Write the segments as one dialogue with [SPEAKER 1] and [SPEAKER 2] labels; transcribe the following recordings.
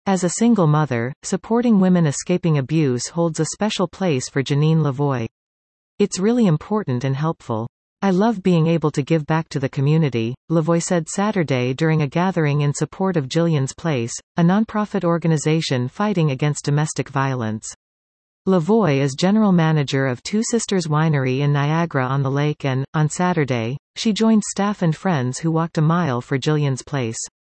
[SPEAKER 1] As a single mother, supporting women escaping abuse holds a special place for Janine Lavoie. It's really important and helpful. I love being able to give back to the community, Lavoie said Saturday during a gathering in support of Jillian's Place, a nonprofit organization fighting against domestic violence. Lavoie is general manager of Two Sisters Winery in Niagara-on-the-Lake and, on Saturday, she joined staff and friends who walked a mile for Jillian's Place.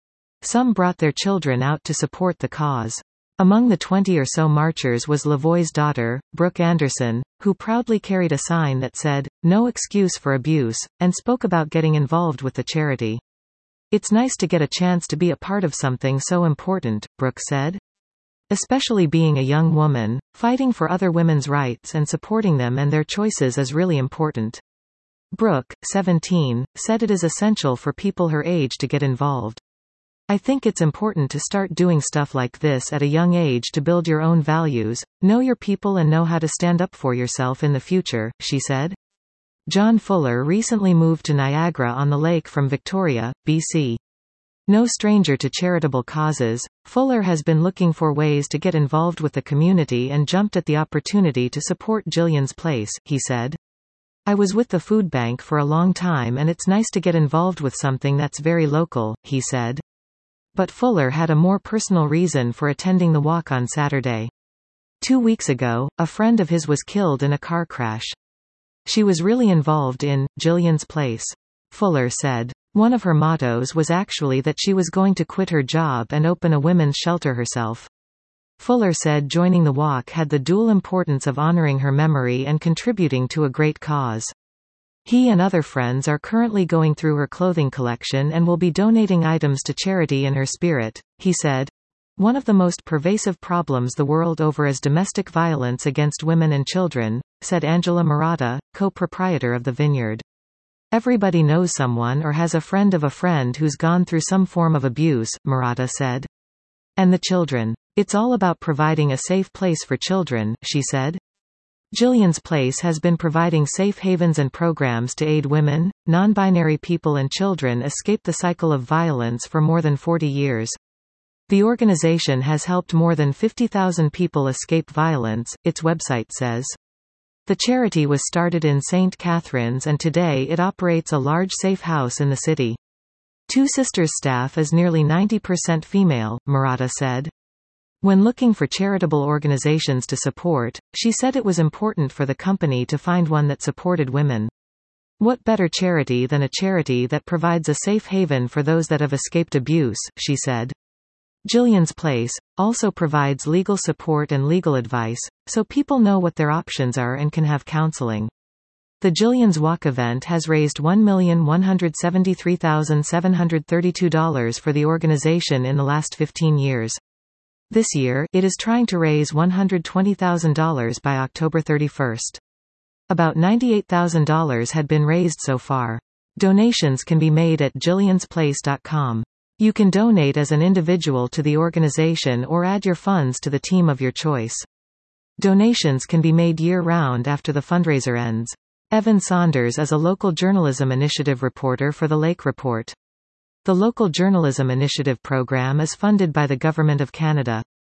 [SPEAKER 1] Some brought their children out to support the cause. Among the 20 or so marchers was Lavoie's daughter, Brooke Anderson, who proudly carried a sign that said, "No excuse for abuse," and spoke about getting involved with the charity. "It's nice to get a chance to be a part of something so important," Brooke said. "Especially being a young woman, fighting for other women's rights and supporting them and their choices is really important." Brooke, 17, said it is essential for people her age to get involved. "I think it's important to start doing stuff like this at a young age to build your own values, know your people and know how to stand up for yourself in the future," she said. John Fuller recently moved to Niagara-on-the-Lake from Victoria, BC. No stranger to charitable causes, Fuller has been looking for ways to get involved with the community and jumped at the opportunity to support Jillian's Place, he said. "I was with the food bank for a long time and it's nice to get involved with something that's very local," he said. But Fuller had a more personal reason for attending the walk on Saturday. 2 weeks ago, a friend of his was killed in a car crash. She was really involved in Jillian's Place, Fuller said. One of her mottos was actually that she was going to quit her job and open a women's shelter herself. Fuller said joining the walk had the dual importance of honoring her memory and contributing to a great cause. He and other friends are currently going through her clothing collection and will be donating items to charity in her spirit, he said. One of the most pervasive problems the world over is domestic violence against women and children, said Angela Murata, co-proprietor of the Vineyard. Everybody knows someone or has a friend of a friend who's gone through some form of abuse, Murata said. And the children. It's all about providing a safe place for children, she said. Jillian's Place has been providing safe havens and programs to aid women, non-binary people and children escape the cycle of violence for more than 40 years. The organization has helped more than 50,000 people escape violence, its website says. The charity was started in St. Catharines and today it operates a large safe house in the city. Two Sisters staff is nearly 90% female, Murata said. When looking for charitable organizations to support, she said it was important for the company to find one that supported women. What better charity than a charity that provides a safe haven for those that have escaped abuse, she said. Jillian's Place also provides legal support and legal advice, so people know what their options are and can have counseling. The Jillian's Walk event has raised $1,173,732 for the organization in the last 15 years. This year, it is trying to raise $120,000 by October 31st. About $98,000 had been raised so far. Donations can be made at jilliansplace.com. You can donate as an individual to the organization or add your funds to the team of your choice. Donations can be made year-round after the fundraiser ends. Evan Saunders is a local journalism initiative reporter for the Lake Report. The Local Journalism Initiative program is funded by the Government of Canada.